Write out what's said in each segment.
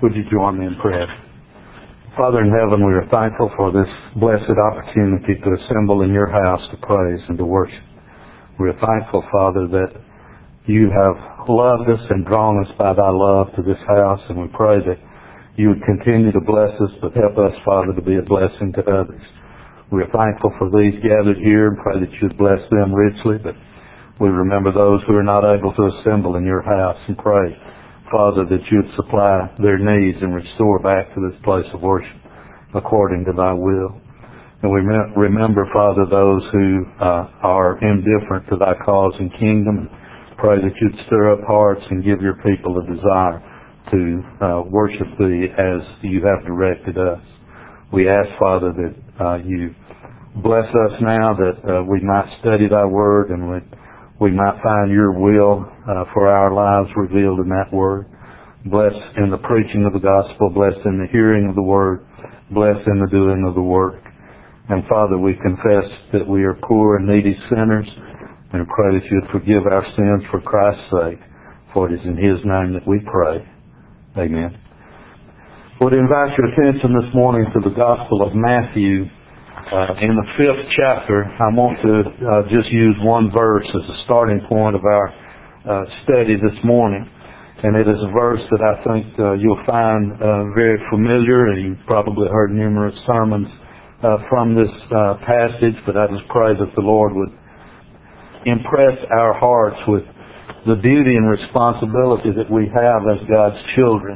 Would you join me in prayer? Father in heaven, we are thankful for this blessed opportunity to assemble in your house to praise and to worship. We are thankful, Father, that you have loved us and drawn us by thy love to this house, and we pray that you would continue to bless us, but help us, Father, to be a blessing to others. We are thankful for these gathered here and pray that you would bless them richly, but we remember those who are not able to assemble in your house and pray, Father, that you would supply their needs and restore back to this place of worship according to thy will. And we remember, Father, those who are indifferent to thy cause and kingdom. Pray that you'd stir up hearts and give your people a desire to worship thee as you have directed us. We ask, Father, that you bless us now, that we might study thy word and we might find your will for our lives revealed in that word. Bless in the preaching of the gospel, bless in the hearing of the word, bless in the doing of the work. And Father, we confess that we are poor and needy sinners, and pray that you would forgive our sins for Christ's sake, for it is in his name that we pray. Amen. I would invite your attention this morning to the Gospel of Matthew. In the 5th chapter, I want to just use one verse as a starting point of our study this morning. And it is a verse that I think you'll find very familiar, and you've probably heard numerous sermons from this passage, but I just pray that the Lord would impress our hearts with the duty and responsibility that we have as God's children.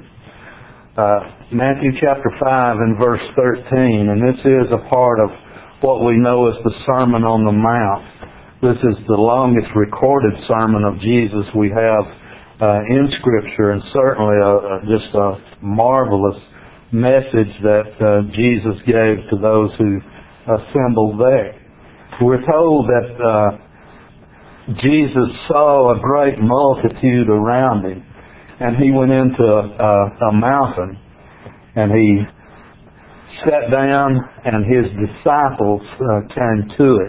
Matthew chapter 5 and verse 13, and this is a part of what we know as the Sermon on the Mount. This is the longest recorded sermon of Jesus we have in Scripture, and certainly just a marvelous message that Jesus gave to those who assembled there. We're told that Jesus saw a great multitude around him, and he went into a mountain, and he sat down, and his disciples came to it.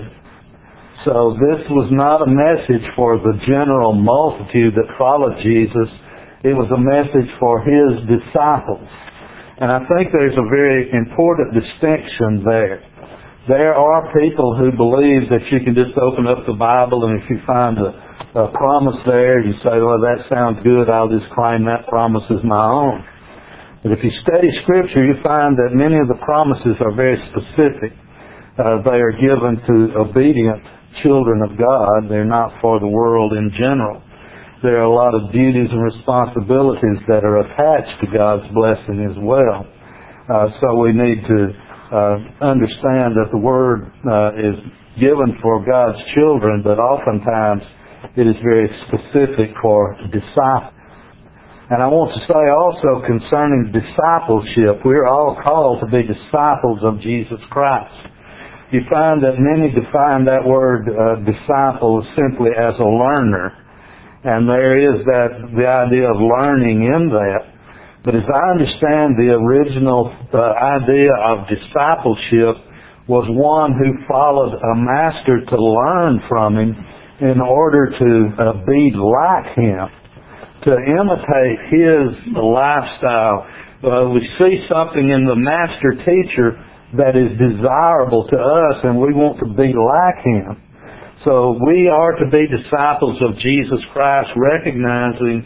So this was not a message for the general multitude that followed Jesus. It was a message for his disciples. And I think there's a very important distinction there. There are people who believe that you can just open up the Bible, and if you find a promise there, you say, well, that sounds good, I'll just claim that promise as my own. But if you study Scripture, you find that many of the promises are very specific. They are given to obedient children of God. They're not for the world in general. There are a lot of duties and responsibilities that are attached to God's blessing as well. So we need to understand that the Word is given for God's children, but oftentimes it is very specific for disciples. And I want to say also concerning discipleship, we're all called to be disciples of Jesus Christ. You find that many define that word disciple simply as a learner, and there is the idea of learning in that. But as I understand, the original idea of discipleship was one who followed a master to learn from him in order to be like him, to imitate his lifestyle. We see something in the master teacher that is desirable to us, and we want to be like him. So we are to be disciples of Jesus Christ, recognizing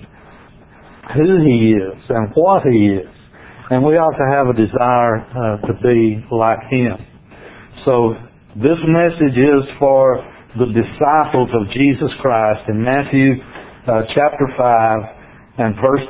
who he is and what he is. And we ought to have a desire to be like him. So this message is for the disciples of Jesus Christ. In Matthew chapter 5 and verse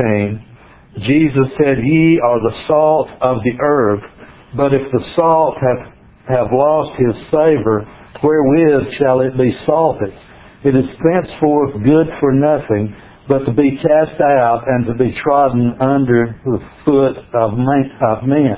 13, Jesus said, "Ye are the salt of the earth, but if the salt have lost his savor, wherewith shall it be salted? It is thenceforth good for nothing, but to be cast out and to be trodden under the foot of men."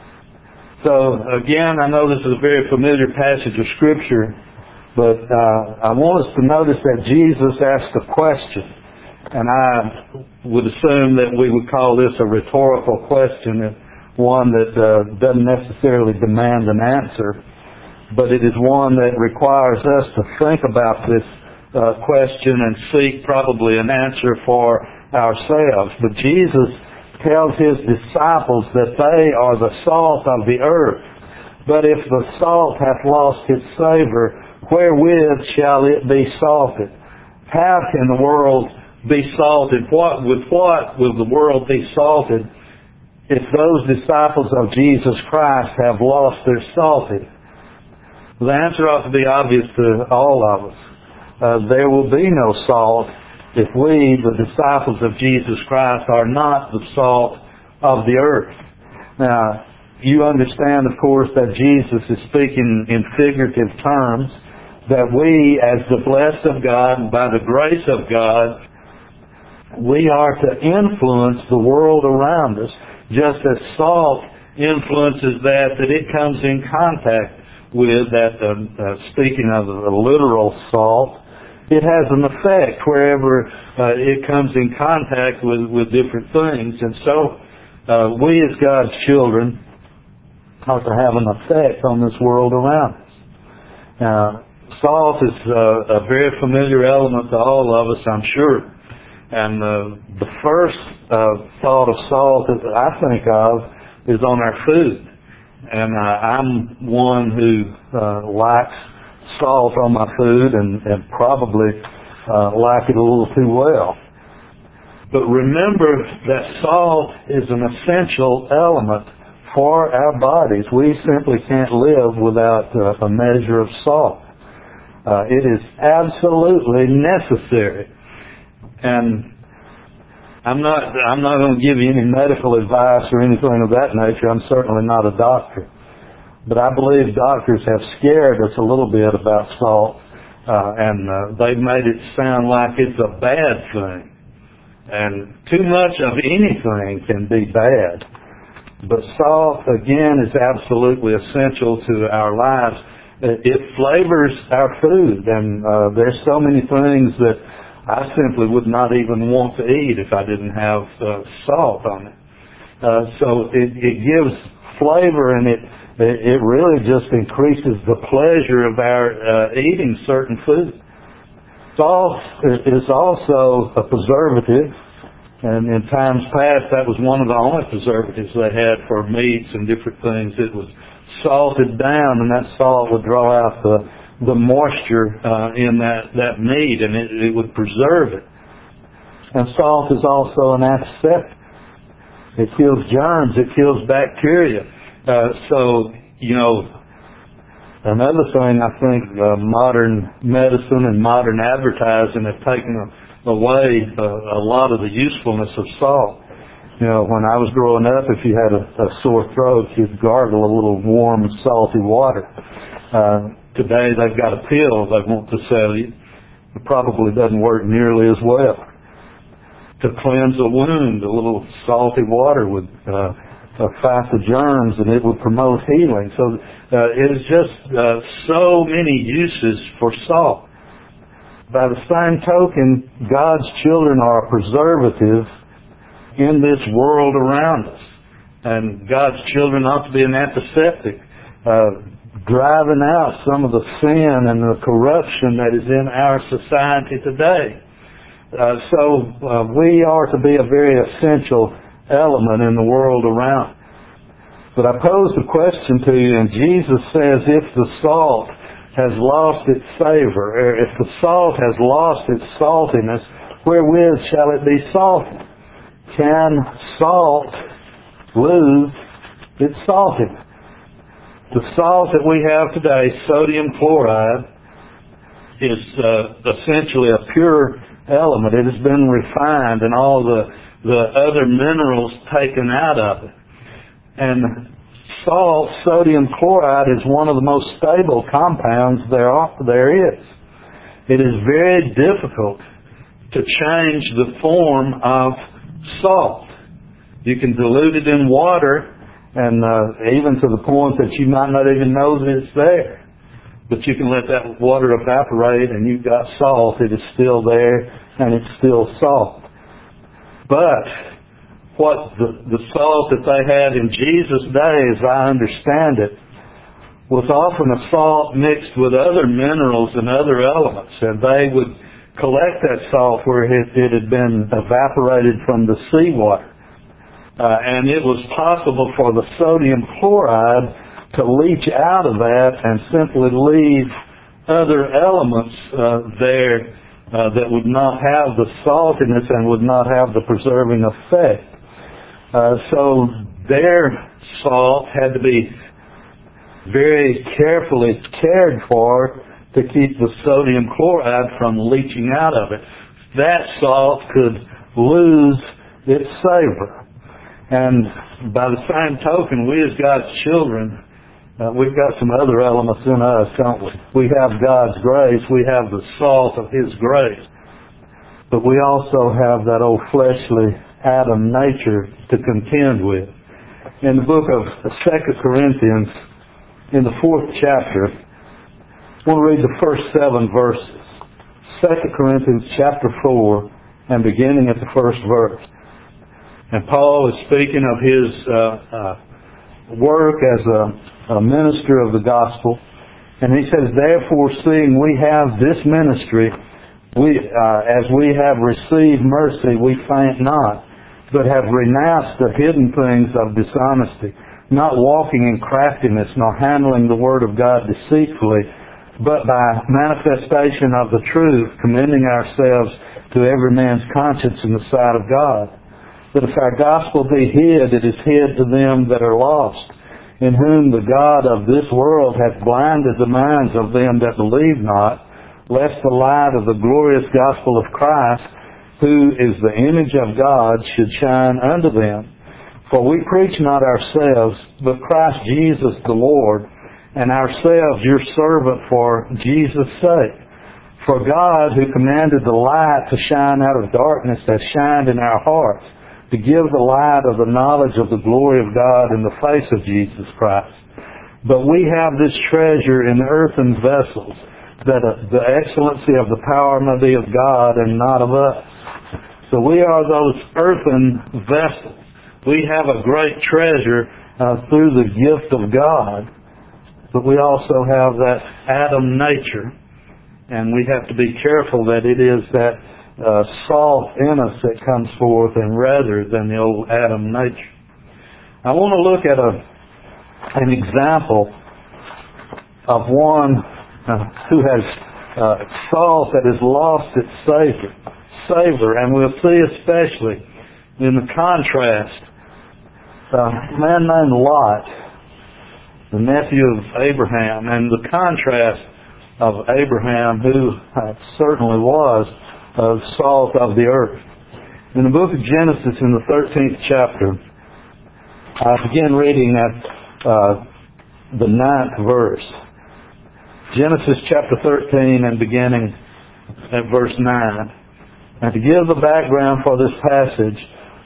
So again, I know this is a very familiar passage of Scripture, but I want us to notice that Jesus asked a question. And I would assume that we would call this a rhetorical question, one that doesn't necessarily demand an answer, but it is one that requires us to think about this question and seek probably an answer for ourselves. But Jesus tells His disciples that they are the salt of the earth. But if the salt hath lost its savor, wherewith shall it be salted? How can the world be salted? With what will the world be salted if those disciples of Jesus Christ have lost their salting? The answer ought to be obvious to all of us. There will be no salt if we, the disciples of Jesus Christ, are not the salt of the earth. Now, you understand, of course, that Jesus is speaking in figurative terms, that we, as the blessed of God, and by the grace of God, we are to influence the world around us, just as salt influences that it comes in contact with. Speaking of the literal salt, it has an effect wherever it comes in contact with different things. And so we as God's children ought to have an effect on this world around us. Now, salt is a very familiar element to all of us, I'm sure. And the first thought of salt that I think of is on our food. And I'm one who likes salt on my food and probably like it a little too well. But remember that salt is an essential element for our bodies. We simply can't live without a measure of salt. It is absolutely necessary. And I'm not going to give you any medical advice or anything of that nature. I'm certainly not a doctor. But I believe doctors have scared us a little bit about salt, and they've made it sound like it's a bad thing. And too much of anything can be bad. But salt, again, is absolutely essential to our lives. It flavors our food, and there's so many things that I simply would not even want to eat if I didn't have salt on it. So it gives flavor, and it really just increases the pleasure of our eating certain food. Salt is also a preservative, and in times past that was one of the only preservatives they had for meats and different things. It was salted down, and that salt would draw out the moisture in that meat, and it would preserve it. And salt is also an antiseptic. It kills germs. It kills bacteria. Another thing I think modern medicine and modern advertising have taken away a lot of the usefulness of salt. When I was growing up, if you had a sore throat, you'd gargle a little warm, salty water. Today they've got a pill they want to sell you. It probably doesn't work nearly as well. To cleanse a wound, a little salty water would fight the germs, and it would promote healing. So it is just so many uses for salt. By the same token, God's children are a preservative in this world around us. And God's children ought to be an antiseptic, driving out some of the sin and the corruption that is in our society today. So we are to be a very essential element in the world around. But I pose the question to you, and Jesus says, if the salt has lost its savor, or if the salt has lost its saltiness, wherewith shall it be salted? Can salt lose its saltiness? The salt that we have today, sodium chloride, is essentially a pure element. It has been refined and all the other minerals taken out of it. And salt, sodium chloride, is one of the most stable compounds there is. It is very difficult to change the form of salt. You can dilute it in water, and even to the point that you might not even know that it's there. But you can let that water evaporate, and you've got salt. It is still there, and it's still salt. But what the salt that they had in Jesus' day, as I understand it, was often a salt mixed with other minerals and other elements, and they would collect that salt where it had been evaporated from the seawater. and it was possible for the sodium chloride to leach out of that and simply leave other elements there that would not have the saltiness and would not have the preserving effect. So their salt had to be very carefully cared for to keep the sodium chloride from leaching out of it. That salt could lose its savor. And by the same token, we as God's children, we've got some other elements in us, don't we? We have God's grace. We have the salt of His grace. But we also have that old fleshly Adam nature to contend with. In the book of 2 Corinthians, in the 4th chapter, I want to read the first 7 verses. 2 Corinthians chapter 4 and beginning at the first verse. And Paul is speaking of his work as a minister of the gospel. And he says, therefore, seeing we have this ministry, as we have received mercy, we faint not, but have renounced the hidden things of dishonesty, not walking in craftiness, nor handling the word of God deceitfully, but by manifestation of the truth, commending ourselves to every man's conscience in the sight of God. But if our gospel be hid, it is hid to them that are lost, in whom the God of this world hath blinded the minds of them that believe not, lest the light of the glorious gospel of Christ, who is the image of God, should shine unto them. For we preach not ourselves, but Christ Jesus the Lord, and ourselves your servant for Jesus' sake. For God, who commanded the light to shine out of darkness, has shined in our hearts, to give the light of the knowledge of the glory of God in the face of Jesus Christ. But we have this treasure in earthen vessels, that the excellency of the power may be of God and not of us. So we are those earthen vessels. We have a great treasure through the gift of God, but we also have that Adam nature, and we have to be careful that it is that salt in us that comes forth, and rather than the old Adam nature. I want to look at an example of one who has salt that has lost its savor, and we'll see especially in the contrast a man named Lot, the nephew of Abraham, and the contrast of Abraham, who certainly was the salt of the earth. In the book of Genesis, in the 13th chapter, I begin reading at the 9th verse. Genesis chapter 13 and beginning at verse 9. And to give the background for this passage,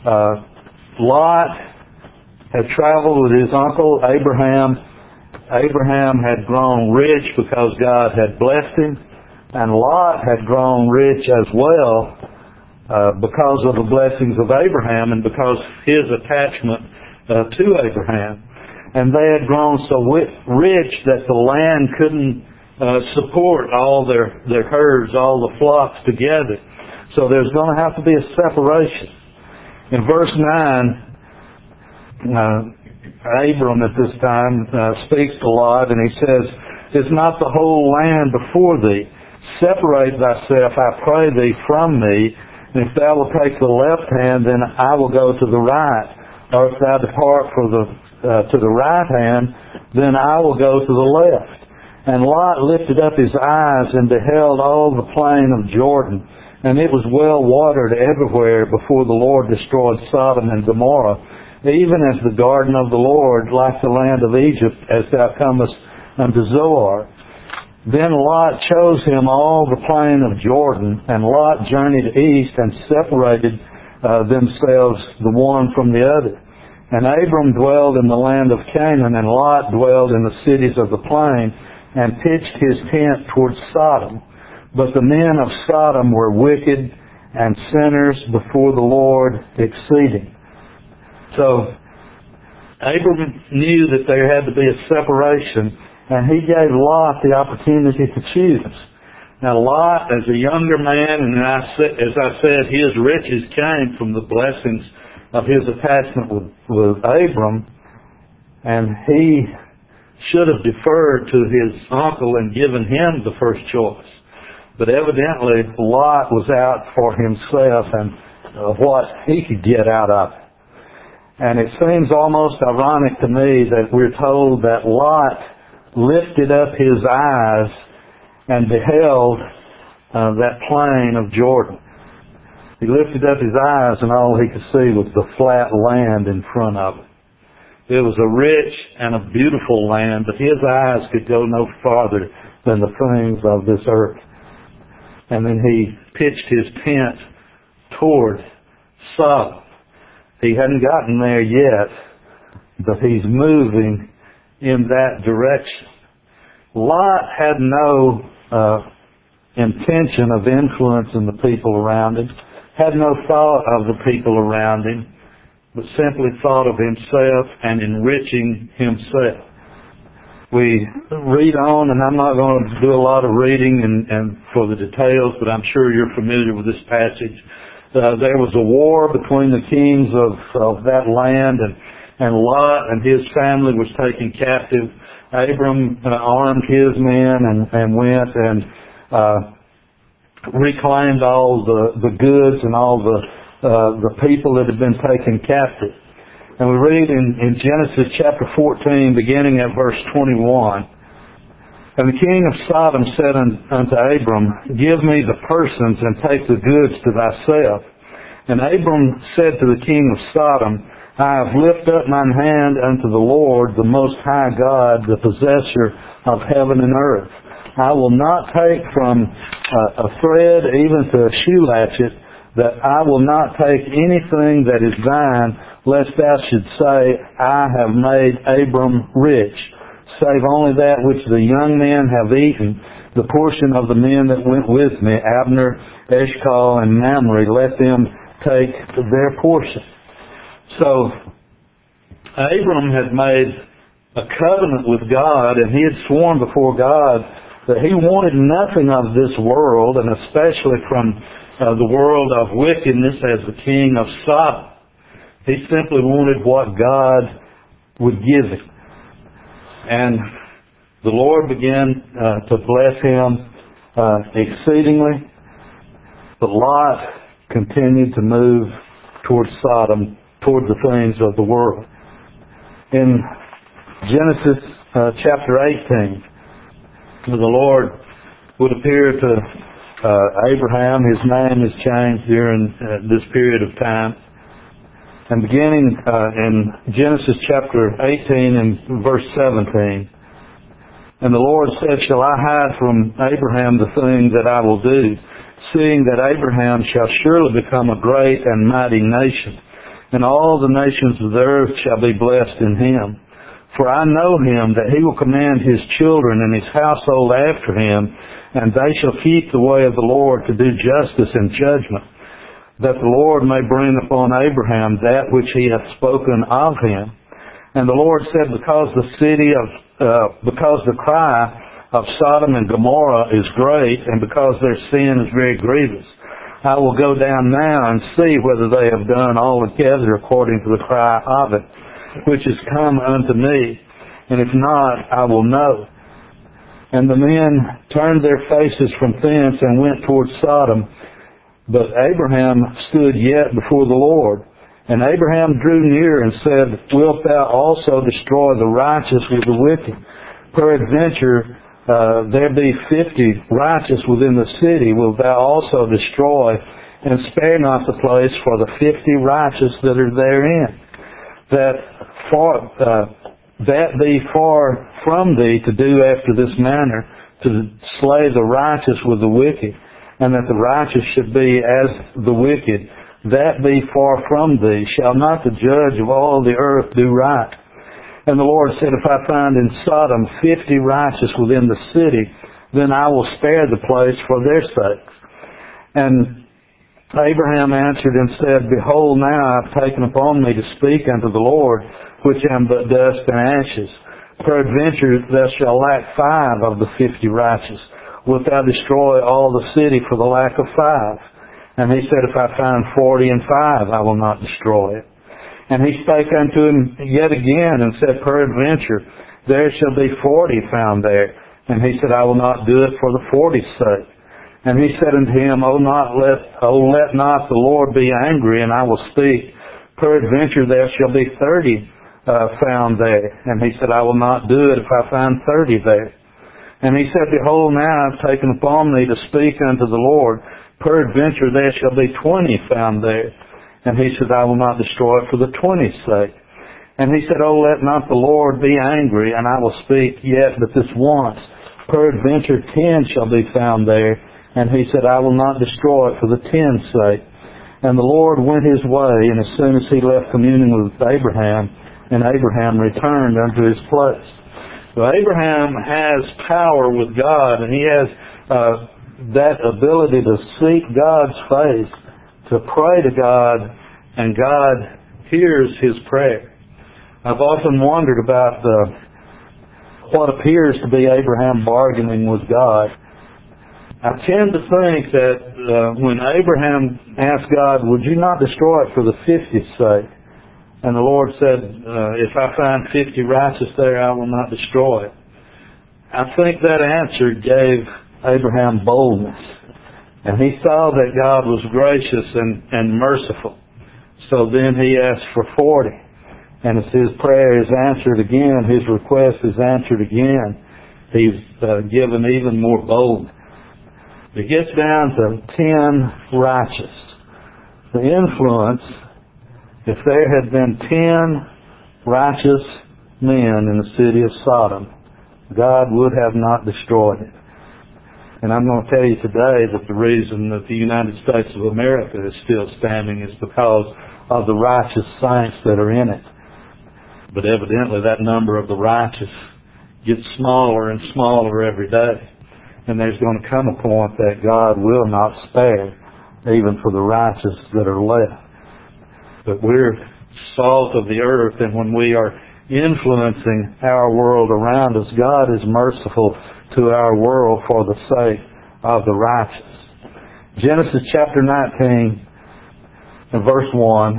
Lot had traveled with his uncle Abraham. Abraham had grown rich because God had blessed him, and Lot had grown rich as well because of the blessings of Abraham and because his attachment to Abraham. And they had grown so rich that the land couldn't support all their herds, all the flocks together. So there's going to have to be a separation. In verse 9, Abram at this time speaks to Lot, and he says, "Is not the whole land before thee? Separate thyself, I pray thee, from me. And if thou wilt take the left hand, then I will go to the right. Or if thou depart to the right hand, then I will go to the left." And Lot lifted up his eyes and beheld all the plain of Jordan, and it was well watered everywhere before the Lord destroyed Sodom and Gomorrah, even as the garden of the Lord, like the land of Egypt, as thou comest unto Zoar. Then Lot chose him all the plain of Jordan, and Lot journeyed east and separated themselves the one from the other. And Abram dwelled in the land of Canaan, and Lot dwelled in the cities of the plain, and pitched his tent towards Sodom. But the men of Sodom were wicked and sinners before the Lord exceeding. So Abram knew that there had to be a separation, and he gave Lot the opportunity to choose. Now Lot, as a younger man, and as I said, his riches came from the blessings of his attachment with Abram, and he should have deferred to his uncle and given him the first choice. But evidently, Lot was out for himself and what he could get out of it. And it seems almost ironic to me that we're told that Lot lifted up his eyes and beheld that plain of Jordan. He lifted up his eyes and all he could see was the flat land in front of him. It was a rich and a beautiful land, but his eyes could go no farther than the things of this earth. And then he pitched his tent toward Sodom. He hadn't gotten there yet, but he's moving in that direction. Lot had no intention of influencing the people around him, had no thought of the people around him, but simply thought of himself and enriching himself. We read on, and I'm not going to do a lot of reading and for the details, but I'm sure you're familiar with this passage. There was a war between the kings of that land, and Lot and his family was taken captive. Abram armed his men and went and reclaimed all the goods and all the people that had been taken captive. And we read in Genesis chapter 14, beginning at verse 21, "And the king of Sodom said unto Abram, Give me the persons, and take the goods to thyself. And Abram said to the king of Sodom, I have lifted up mine hand unto the Lord, the Most High God, the possessor of heaven and earth. I will not take from a thread even to a shoe latchet, that I will not take anything that is thine, lest thou should say, I have made Abram rich, save only that which the young men have eaten, the portion of the men that went with me, Abner, Eshcol, and Mamre, let them take their portion." So, Abram had made a covenant with God, and he had sworn before God that he wanted nothing of this world, and especially from the world of wickedness as the king of Sodom. He simply wanted what God would give him. And the Lord began to bless him exceedingly. But Lot continued to move towards Sodom, toward the things of the world. In Genesis chapter 18, the Lord would appear to Abraham. His name is changed during this period of time. And beginning in Genesis chapter 18 and verse 17, "And the Lord said, Shall I hide from Abraham the thing that I will do, seeing that Abraham shall surely become a great and mighty nation, and all the nations of the earth shall be blessed in him. For I know him, that he will command his children and his household after him, and they shall keep the way of the Lord to do justice and judgment, that the Lord may bring upon Abraham that which he hath spoken of him. And the Lord said, because the cry of Sodom and Gomorrah is great, and because their sin is very grievous, I will go down now and see whether they have done altogether according to the cry of it, which is come unto me. And if not, I will know. And the men turned their faces from thence and went toward Sodom. But Abraham stood yet before the Lord. And Abraham drew near and said, Wilt thou also destroy the righteous with the wicked? Peradventure, there be 50 righteous within the city. Wilt thou also destroy, and spare not the place for the 50 righteous that are therein? That be far from thee to do after this manner, to slay the righteous with the wicked, and that the righteous should be as the wicked. That be far from thee. Shall not the judge of all the earth do right? And the Lord said, If I find in Sodom 50 righteous within the city, then I will spare the place for their sakes. And Abraham answered and said, Behold, now I have taken upon me to speak unto the Lord, which am but dust and ashes. Peradventure thou shalt lack 5 of the 50 righteous. Wilt thou destroy all the city for the lack of 5? And he said, If I find 40 and 5, I will not destroy it. And he spake unto him yet again, and said, Peradventure, there shall be 40 found there. And he said, I will not do it for the 40's sake. And he said unto him, let not the Lord be angry, and I will speak. Peradventure there shall be 30 found there. And he said, I will not do it if I find 30 there. And he said, Behold, now I have taken upon me to speak unto the Lord. Peradventure there shall be 20 found there. And he said, I will not destroy it for the 20's sake. And he said, let not the Lord be angry, and I will speak yet but this once. Peradventure 10 shall be found there. And he said, I will not destroy it for the 10's sake. And the Lord went his way, and as soon as he left communing with Abraham, and Abraham returned unto his place. So Abraham has power with God, and he has that ability to seek God's face, to pray to God, and God hears his prayer. I've often wondered about what appears to be Abraham bargaining with God. I tend to think that when Abraham asked God, would you not destroy it for the 50's sake? And the Lord said, if I find 50 righteous there, I will not destroy it. I think that answer gave Abraham boldness. And he saw that God was gracious and merciful. So then he asked for 40. And as his prayer is answered again, his request is answered again, he's given even more boldness. It gets down to 10 righteous. The influence, if there had been 10 righteous men in the city of Sodom, God would have not destroyed it. And I'm going to tell you today that the reason that the United States of America is still standing is because of the righteous saints that are in it. But evidently that number of the righteous gets smaller and smaller every day. And there's going to come a point that God will not spare even for the righteous that are left. But we're salt of the earth, and when we are influencing our world around us, God is merciful to our world for the sake of the righteous. Genesis chapter 19 and verse 1,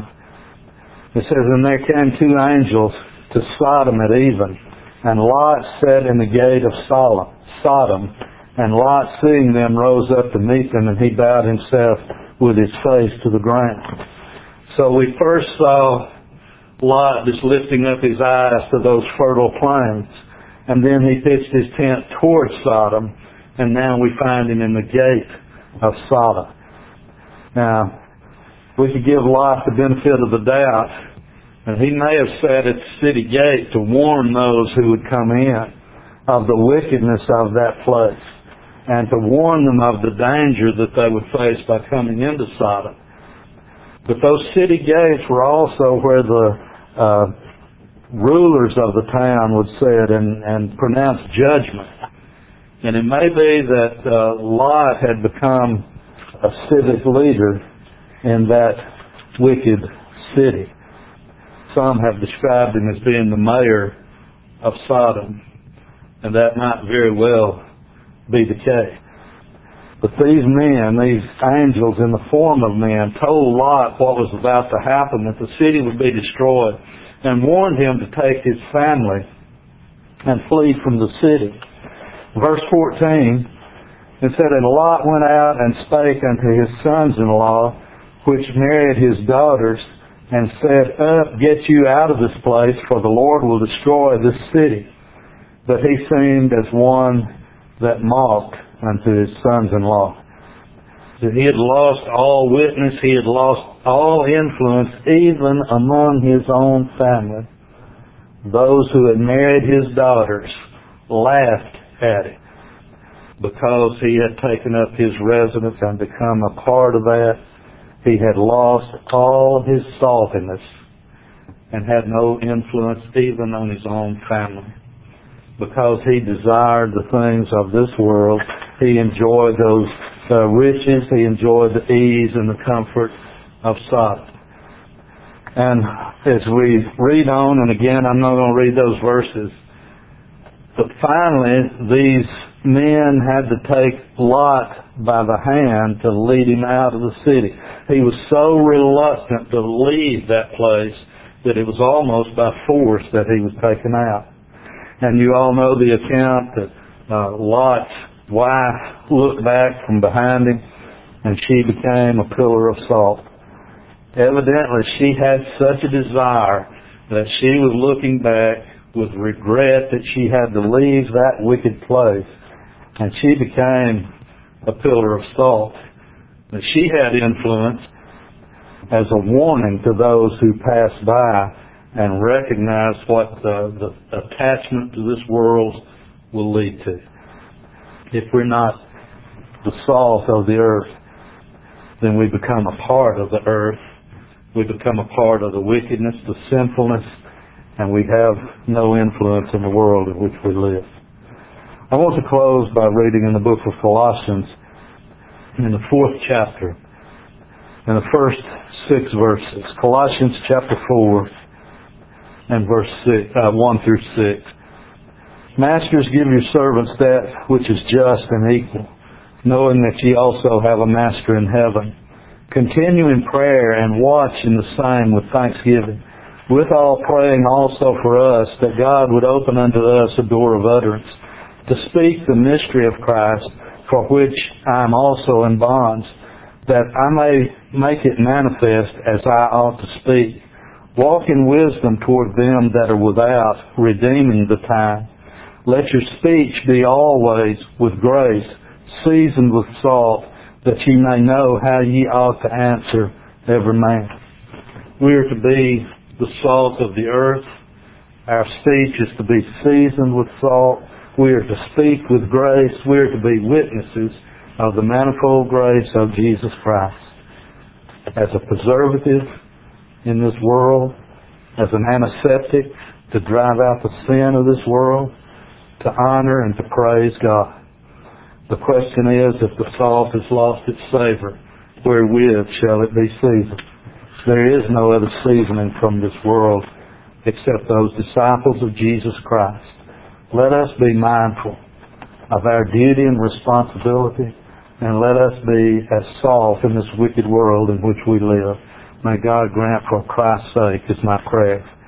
it says, And there came 2 angels to Sodom at even, and Lot sat in the gate of Sodom. And Lot, seeing them, rose up to meet them, and he bowed himself with his face to the ground. So we first saw Lot just lifting up his eyes to those fertile plains, and then he pitched his tent towards Sodom, and now we find him in the gate of Sodom. Now, we could give Lot the benefit of the doubt, and he may have sat at the city gate to warn those who would come in of the wickedness of that place, and to warn them of the danger that they would face by coming into Sodom. But those city gates were also where the rulers of the town would sit and pronounce judgment. And it may be that Lot had become a civic leader in that wicked city. Some have described him as being the mayor of Sodom, and that might very well be the case. But these men, these angels in the form of men, told Lot what was about to happen, that the city would be destroyed, and warned him to take his family and flee from the city. Verse 14, it said, And Lot went out and spake unto his sons-in-law, which married his daughters, and said, Up, get you out of this place, for the Lord will destroy this city. But he seemed as one that mocked unto his sons-in-law. So he had lost all witness, he had lost all influence, even among his own family. Those who had married his daughters laughed at it because he had taken up his residence and become a part of that. He had lost all his saltiness and had no influence even on his own family. Because he desired the things of this world, he enjoyed those riches, he enjoyed the ease and the comfort of Sodom. And as we read on, and again, I'm not going to read those verses, but finally, these men had to take Lot by the hand to lead him out of the city. He was so reluctant to leave that place that it was almost by force that he was taken out. And you all know the account that Lot's wife looked back from behind him and she became a pillar of salt. Evidently, she had such a desire that she was looking back with regret that she had to leave that wicked place, and she became a pillar of salt. But she had influence as a warning to those who passed by and recognized what the attachment to this world will lead to. If we're not the salt of the earth, then we become a part of the earth. We become a part of the wickedness, the sinfulness, and we have no influence in the world in which we live. I want to close by reading in the book of Colossians, in the 4th chapter, in the first 6 verses. Colossians chapter 4 and verse 1 through 6. Masters, give your servants that which is just and equal, knowing that ye also have a master in heaven. Continue in prayer and watch in the same with thanksgiving, withal praying also for us, that God would open unto us a door of utterance, to speak the mystery of Christ, for which I am also in bonds, that I may make it manifest as I ought to speak. Walk in wisdom toward them that are without, redeeming the time. Let your speech be always with grace, seasoned with salt, that ye may know how ye ought to answer every man. We are to be the salt of the earth. Our speech is to be seasoned with salt. We are to speak with grace. We are to be witnesses of the manifold grace of Jesus Christ. As a preservative in this world, as an antiseptic to drive out the sin of this world, to honor and to praise God. The question is, if the salt has lost its savor, wherewith shall it be seasoned? There is no other seasoning from this world except those disciples of Jesus Christ. Let us be mindful of our duty and responsibility, and let us be as salt in this wicked world in which we live. May God grant for Christ's sake is my prayer.